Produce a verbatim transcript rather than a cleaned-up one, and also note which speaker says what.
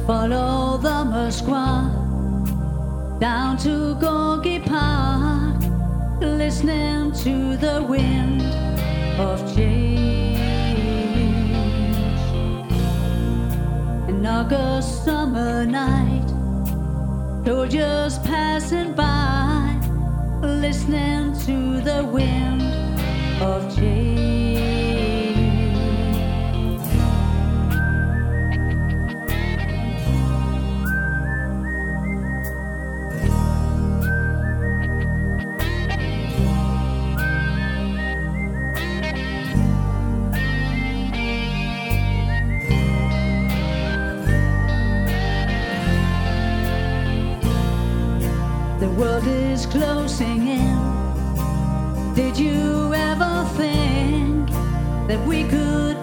Speaker 1: Follow the Moskva down to Gorky Park, listening to the wind of change. An August summer night, soldiers passing by, listening to the wind of change. The world is closing in. Did you ever think that we could